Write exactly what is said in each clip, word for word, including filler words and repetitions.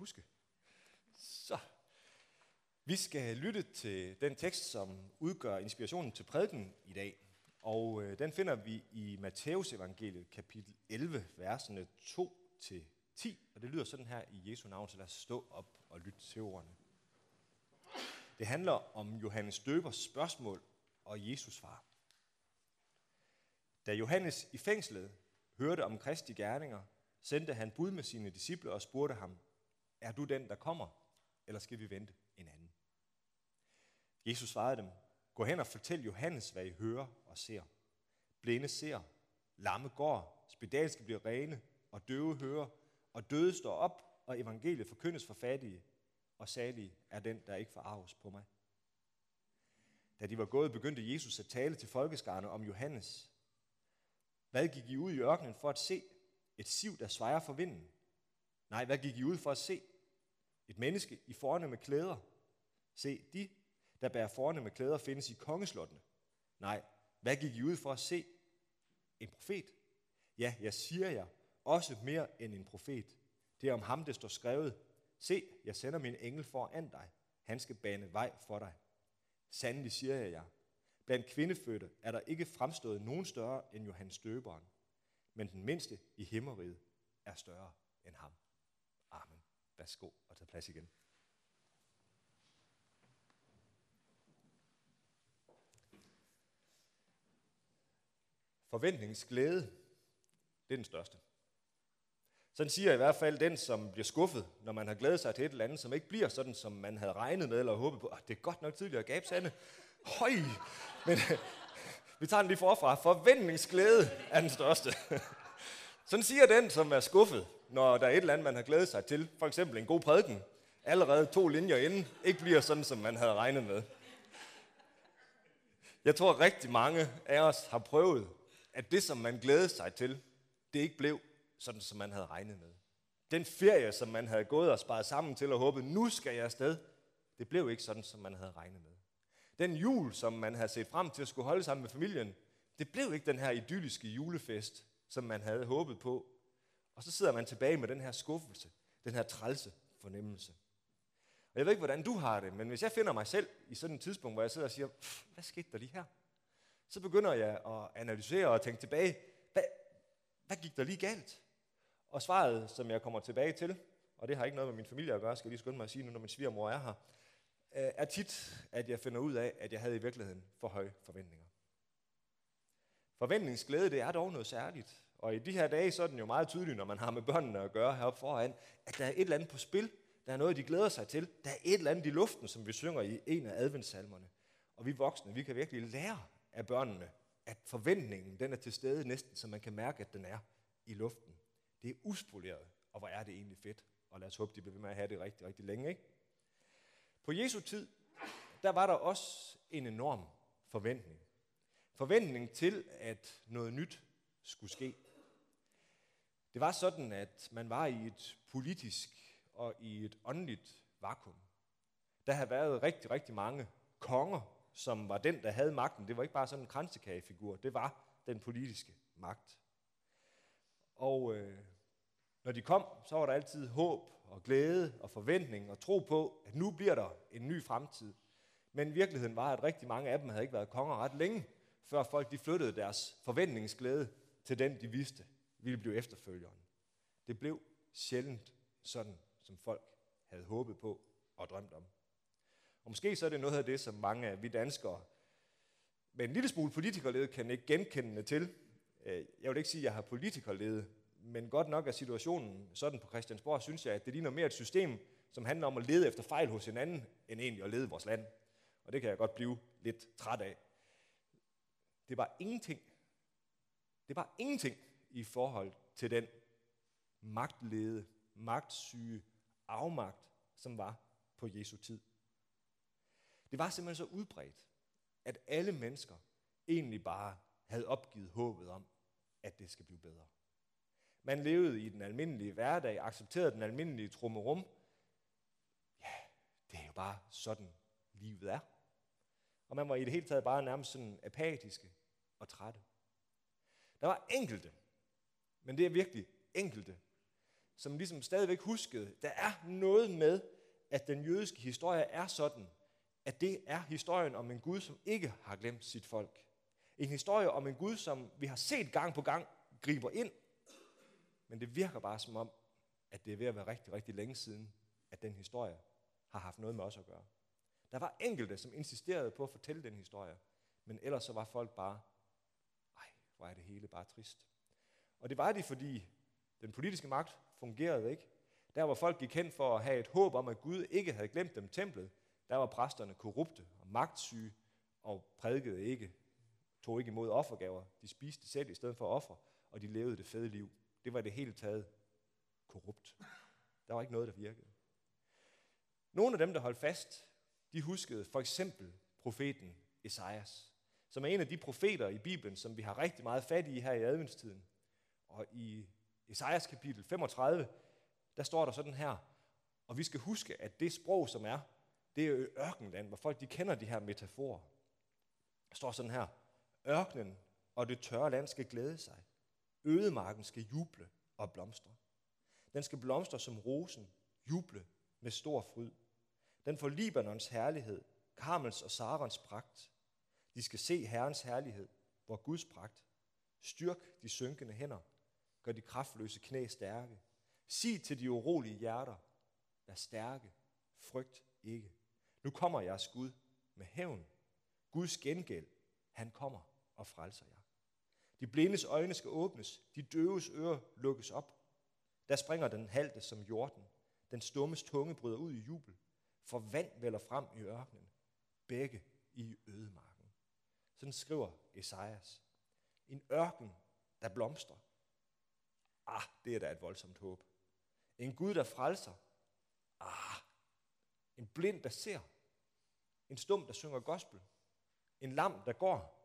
huske. Så. Vi skal lytte til den tekst, som udgør inspirationen til prædiken i dag. Og øh, den finder vi i Matteus evangeliet, kapitel elleve, versene to til ti. Og det lyder sådan her i Jesu navn, så lad os stå op og lytte til ordene. Det handler om Johannes Døbers spørgsmål og Jesus svar. Da Johannes i fængslet hørte om Kristi gerninger, sendte han bud med sine disciple og spurgte ham, er du den, der kommer, eller skal vi vente en anden? Jesus svarede dem, gå hen og fortæl Johannes, hvad I hører og ser. Blinde ser, lamme går, spedalske bliver rene, og døve hører, og døde står op, og evangeliet forkyndes for fattige, og salig er den, der ikke forarves på mig. Da de var gået, begyndte Jesus at tale til folkeskarne om Johannes. Hvad gik I ud i ørkenen for at se? Et siv, der svejer for vinden? Nej, hvad gik I ud for at se? Et menneske i fornemme klæder? Se, de, der bærer fornemme klæder, findes i kongeslottene. Nej, hvad gik I ud for at se? En profet? Ja, jeg siger jer, også mere end en profet. Det er om ham, det står skrevet. Se, jeg sender min engel foran dig. Han skal bane vej for dig. Sandelig siger jeg jer, blandt kvindefødte er der ikke fremstået nogen større end Johannes Døberen, men den mindste i himmeriget er større end ham. Amen. Værsgo og tag plads igen. Forventningsglæde, det er den største. Sådan siger i hvert fald den, som bliver skuffet, når man har glædet sig til et eller andet, som ikke bliver sådan, som man havde regnet med eller håbet på. Oh, det er godt nok tidligere gab, Sande. Høj! Men vi tager den lige forfra. Forventningsglæde er den største. Sådan siger den, som er skuffet, når der er et eller andet, man har glædet sig til. For eksempel en god prædiken. Allerede to linjer inden, ikke bliver sådan, som man havde regnet med. Jeg tror, rigtig mange af os har prøvet, at det, som man glædede sig til, det ikke blev sådan, som man havde regnet med. Den ferie, som man havde gået og sparet sammen til og håbet, nu skal jeg afsted, det blev ikke sådan, som man havde regnet med. Den jul, som man havde set frem til at skulle holde sammen med familien, det blev ikke den her idylliske julefest, som man havde håbet på. Og så sidder man tilbage med den her skuffelse, den her trælse fornemmelse. Og jeg ved ikke, hvordan du har det, men hvis jeg finder mig selv i sådan et tidspunkt, hvor jeg sidder og siger, hvad skete der lige her? Så begynder jeg at analysere og tænke tilbage, hvad, hvad gik der lige galt? Og svaret, som jeg kommer tilbage til, og det har ikke noget med min familie at gøre, skal jeg lige skynde mig at sige nu, når min svigermor er her, er tit, at jeg finder ud af, at jeg havde i virkeligheden for høje forventninger. Forventningsglæde, det er dog noget særligt. Og i de her dage, så er den jo meget tydelig, når man har med børnene at gøre heroppe foran, at der er et eller andet på spil. Der er noget, de glæder sig til. Der er et eller andet i luften, som vi synger i en af adventssalmerne. Og vi voksne, vi kan virkelig lære af børnene, at forventningen, den er til stede næsten, så man kan mærke, at den er i luften. Det er uspoleret, og hvor er det egentlig fedt. Og lad os håbe, de bliver ved med at have det rigtig, rigtig længe, ikke? På Jesu tid, der var der også en enorm forventning. Forventning til, at noget nyt skulle ske. Det var sådan, at man var i et politisk og i et åndeligt vakuum. Der havde været rigtig, rigtig mange konger, som var den, der havde magten. Det var ikke bare sådan en kransekagefigur, det var den politiske magt. Og øh, når de kom, så var der altid håb og glæde og forventning og tro på, at nu bliver der en ny fremtid. Men virkeligheden var, at rigtig mange af dem havde ikke været konger ret længe, før folk de flyttede deres forventningsglæde til den, de vidste ville blive efterfølgeren. Det blev sjældent sådan, som folk havde håbet på og drømt om. Og måske så er det noget af det, som mange af vi danskere med en lille smule politikerlede kan ikke genkende til. Jeg vil ikke sige, at jeg har politikerlede, men godt nok er situationen sådan på Christiansborg, synes jeg, at det ligner mere et system, som handler om at lede efter fejl hos hinanden, end egentlig at lede vores land. Og det kan jeg godt blive lidt træt af. Det var ingenting. Det var ingenting i forhold til den magtlede, magtsyge afmagt, som var på Jesu tid. Det var simpelthen så udbredt, at alle mennesker egentlig bare havde opgivet håbet om, at det skal blive bedre. Man levede i den almindelige hverdag, accepterede den almindelige trummerum. Ja, det er jo bare sådan, livet er. Og man var i det hele taget bare nærmest sådan apatiske og trætte. Der var enkelte, men det er virkelig enkelte, som ligesom stadigvæk huskede, der er noget med, at den jødiske historie er sådan, at det er historien om en Gud, som ikke har glemt sit folk. En historie om en Gud, som vi har set gang på gang griber ind, men det virker bare som om, at det er ved at være rigtig, rigtig længe siden, at den historie har haft noget med os at gøre. Der var enkelte, som insisterede på at fortælle den historie, men ellers så var folk bare, ej, hvor er det hele bare trist. Og det var de, fordi den politiske magt fungerede ikke. Der hvor folk gik hen for at have et håb om, at Gud ikke havde glemt dem templet, der var præsterne korrupte og magtsyge og prædikede ikke, tog ikke imod offergaver. De spiste selv i stedet for offer, og de levede det fede liv. Det var det hele taget korrupt. Der var ikke noget, der virkede. Nogle af dem, der holdt fast, de huskede for eksempel profeten Esajas, som er en af de profeter i Bibelen, som vi har rigtig meget fat i her i adventstiden. Og i Esajas kapitel femogtredive, der står der sådan her, og vi skal huske, at det sprog, som er, det er ørkenland, hvor folk de kender de her metaforer. Der står sådan her, ørkenen og det tørre land skal glæde sig. Ødemarken skal juble og blomstre. Den skal blomstre som rosen, juble med stor fryd. Den får Libanons herlighed, Karmels og Sarons pragt. De skal se Herrens herlighed, hvor Guds pragt. Styrk de synkende hænder, gør de kraftløse knæ stærke. Sig til de urolige hjerter, vær stærke, frygt ikke. Nu kommer jeres Gud med hævn. Guds gengæld, han kommer og frelser jer. De blindes øjne skal åbnes, de døves ører lukkes op. Der springer den halte som jorden. Den stummes tunge bryder ud i jubel. For vand vælder frem i ørkenen. Begge i ødemarken. Sådan skriver Esajas. En ørken, der blomstrer. Ah, det er da et voldsomt håb. En Gud, der frelser. Ah, en blind, der ser. En stum, der synger gospel. En lam, der går.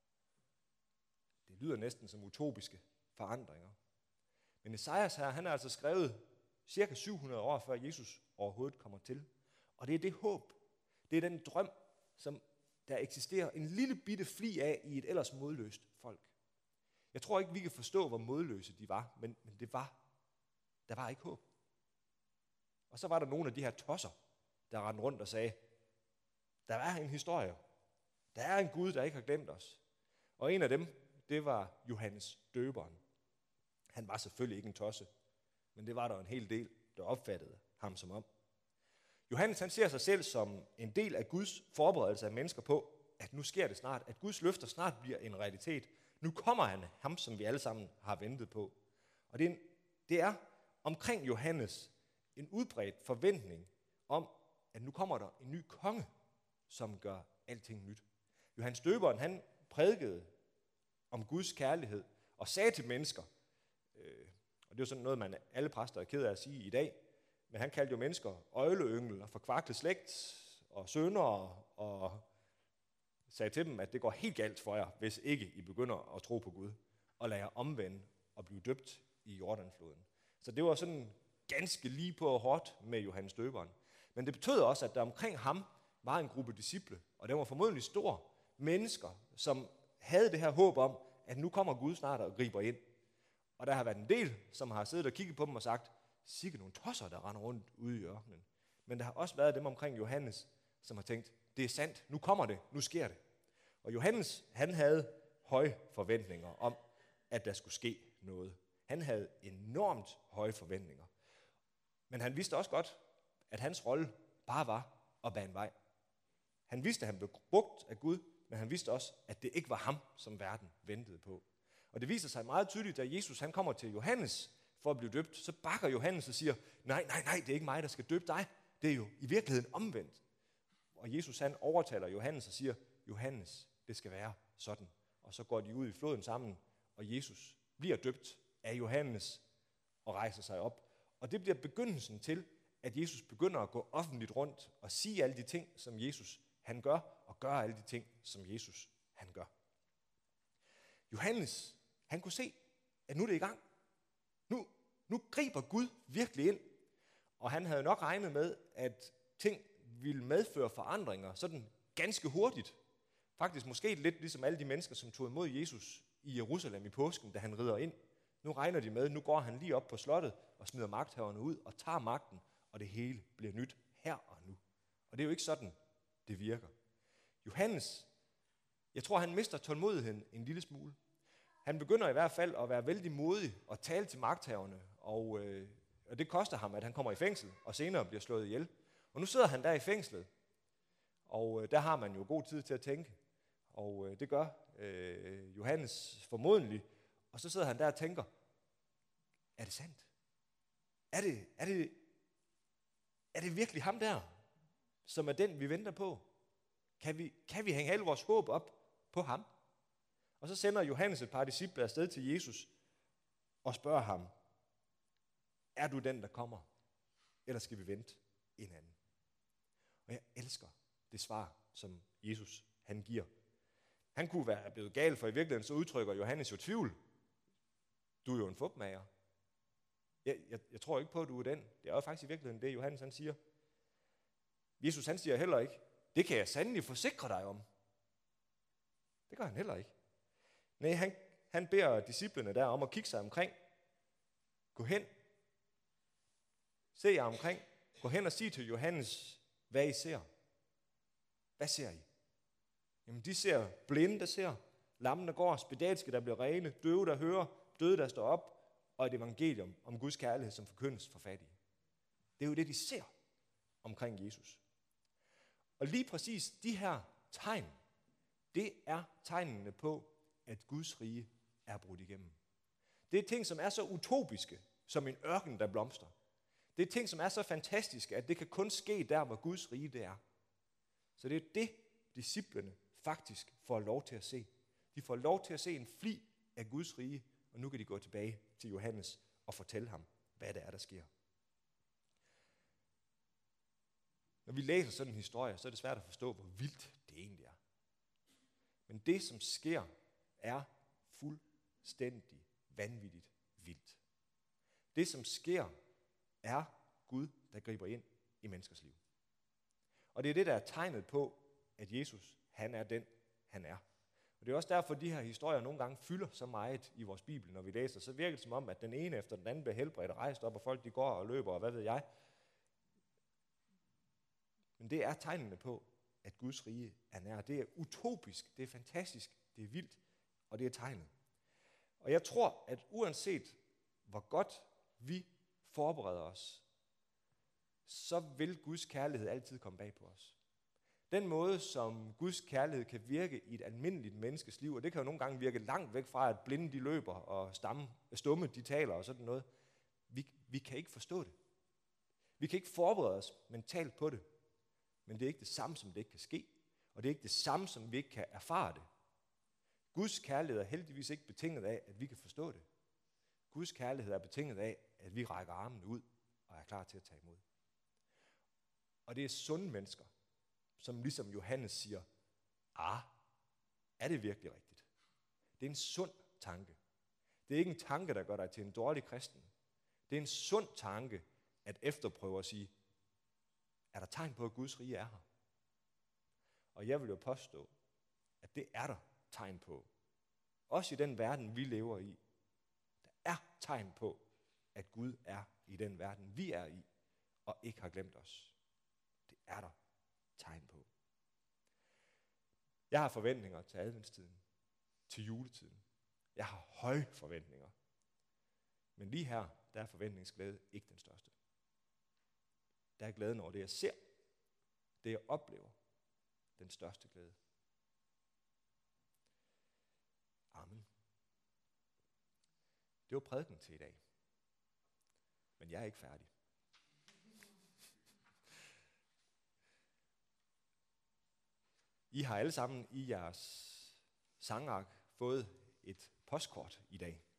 Det lyder næsten som utopiske forandringer. Men Esajas her, han er altså skrevet cirka syv hundrede år før Jesus overhovedet kommer til. Og det er det håb, det er den drøm, som der eksisterer en lille bitte fli af i et ellers modløst folk. Jeg tror ikke, vi kan forstå, hvor modløse de var, men, men det var, der var ikke håb. Og så var der nogle af de her tosser, der rendte rundt og sagde, der er en historie, der er en Gud, der ikke har glemt os. Og en af dem, det var Johannes Døberen. Han var selvfølgelig ikke en tosse, men det var der en hel del, der opfattede ham som om. Johannes han ser sig selv som en del af Guds forberedelse af mennesker på, at nu sker det snart, at Guds løfter snart bliver en realitet. Nu kommer han, ham som vi alle sammen har ventet på. Og det er, en, det er omkring Johannes en udbredt forventning om, at nu kommer der en ny konge, som gør alting nyt. Johannes Døberen han prædikede om Guds kærlighed og sagde til mennesker, øh, og det er jo sådan noget, man alle præster er ked af at sige i dag, men han kaldte jo mennesker øgleyngel og forkvaklet slægt og syndere, og sagde til dem, at det går helt galt for jer, hvis ikke I begynder at tro på Gud, og lader jer omvende og blive døbt i Jordanfloden. Så det var sådan ganske lige på og hårdt med Johannes Døberen. Men det betød også, at der omkring ham var en gruppe disciple, og den var formodentlig stor, mennesker, som havde det her håb om, at nu kommer Gud snart og griber ind. Og der har været en del, som har siddet og kigget på dem og sagt, sikke nogle tosser, der render rundt ude i ørkenen. Men der har også været dem omkring Johannes, som har tænkt, det er sandt, nu kommer det, nu sker det. Og Johannes, han havde høje forventninger om, at der skulle ske noget. Han havde enormt høje forventninger. Men han vidste også godt, at hans rolle bare var at bane vej. Han vidste, at han blev brugt af Gud, men han vidste også, at det ikke var ham, som verden ventede på. Og det viser sig meget tydeligt, da Jesus han kommer til Johannes for at blive døbt, så bakker Johannes og siger, nej, nej, nej, det er ikke mig, der skal døbe dig. Det er jo i virkeligheden omvendt. Og Jesus han overtaler Johannes og siger, Johannes, det skal være sådan. Og så går de ud i floden sammen, og Jesus bliver døbt af Johannes og rejser sig op. Og det bliver begyndelsen til, at Jesus begynder at gå offentligt rundt og sige alle de ting, som Jesus han gør, og gøre alle de ting, som Jesus han gør. Johannes, han kunne se, at nu er det i gang. Nu, nu griber Gud virkelig ind. Og han havde nok regnet med, at ting ville medføre forandringer sådan ganske hurtigt. Faktisk måske lidt ligesom alle de mennesker, som tog imod Jesus i Jerusalem i påsken, da han rider ind. Nu regner de med, nu går han lige op på slottet, og smider magthaverne ud og tager magten, og det hele bliver nyt her og nu. Og det er jo ikke sådan, det virker. Johannes, jeg tror, han mister tålmodigheden en lille smule. Han begynder i hvert fald at være vældig modig og tale til magthaverne, og, øh, og det koster ham, at han kommer i fængsel og senere bliver slået ihjel. Og nu sidder han der i fængslet, og øh, der har man jo god tid til at tænke, og øh, det gør øh, Johannes formodentlig, og så sidder han der og tænker, er det sandt? Er det, er det, er det virkelig ham der, som er den, vi venter på? Kan vi, kan vi hænge alle vores håb op på ham? Og så sender Johannes et par disciple afsted til Jesus og spørger ham, er du den, der kommer? Eller skal vi vente en anden? Og jeg elsker det svar, som Jesus han giver. Han kunne være blevet gal, for i virkeligheden så udtrykker Johannes jo tvivl. Du er jo en fupmager. Jeg, jeg, jeg tror ikke på, at du er den. Det er jo faktisk i virkeligheden det, Johannes han siger. Jesus han siger heller ikke, det kan jeg sandelig forsikre dig om. Det gør han heller ikke. Nej, han, han beder disciplene der om at kigge sig omkring. Gå hen. Se jer omkring. Gå hen og sig til Johannes, hvad I ser. Hvad ser I? Jamen, de ser blinde, der ser. Lamme, der går. Spedalske, der bliver rene. Døve, der hører. Døde, der står op. Og et evangelium om Guds kærlighed, som forkyndes for fattige. Det er jo det, de ser omkring Jesus. Og lige præcis de her tegn, det er tegnene på, at Guds rige er brudt igennem. Det er ting, som er så utopiske, som en ørken, der blomstrer. Det er ting, som er så fantastiske, at det kan kun ske der, hvor Guds rige det er. Så det er det, disciplene faktisk får lov til at se. De får lov til at se en fli af Guds rige, og nu kan de gå tilbage til Johannes og fortælle ham, hvad det er, der sker. Når vi læser sådan en historie, så er det svært at forstå, hvor vildt det egentlig er. Men det, som sker, er fuldstændig vanvittigt vildt. Det, som sker, er Gud, der griber ind i menneskers liv. Og det er det, der er tegnet på, at Jesus, han er den, han er. Og det er også derfor, at de her historier nogle gange fylder så meget i vores Bibel, når vi læser. Så virker det som om, at den ene efter den anden bliver helbredt og rejst op, og folk de går og løber, og hvad ved jeg. Men det er tegnene på, at Guds rige er nær. Det er utopisk, det er fantastisk, det er vildt, og det er tegnet. Og jeg tror, at uanset hvor godt vi forbereder os, så vil Guds kærlighed altid komme bag på os. Den måde, som Guds kærlighed kan virke i et almindeligt menneskes liv, og det kan jo nogle gange virke langt væk fra, at blinde de løber, og stamme, stumme de taler og sådan noget. Vi, vi kan ikke forstå det. Vi kan ikke forberede os mentalt på det. Men det er ikke det samme, som det ikke kan ske. Og det er ikke det samme, som vi ikke kan erfare det. Guds kærlighed er heldigvis ikke betinget af, at vi kan forstå det. Guds kærlighed er betinget af, at vi rækker armen ud og er klar til at tage imod. Og det er sunde mennesker, som ligesom Johannes siger, ah, er det virkelig rigtigt? Det er en sund tanke. Det er ikke en tanke, der gør dig til en dårlig kristen. Det er en sund tanke at efterprøve at sige, er der tegn på, at Guds rige er her? Og jeg vil jo påstå, at det er der tegn på. Også i den verden, vi lever i. Der er tegn på, at Gud er i den verden, vi er i, og ikke har glemt os. Det er der tegn på. Jeg har forventninger til adventstiden, til juletiden. Jeg har høje forventninger. Men lige her, der er forventningsglæde ikke den største. Der er glæden over det, jeg ser, det jeg oplever, den største glæde. Amen. Det var prædiken til i dag. Men jeg er ikke færdig. I har alle sammen i jeres sangark fået et postkort i dag.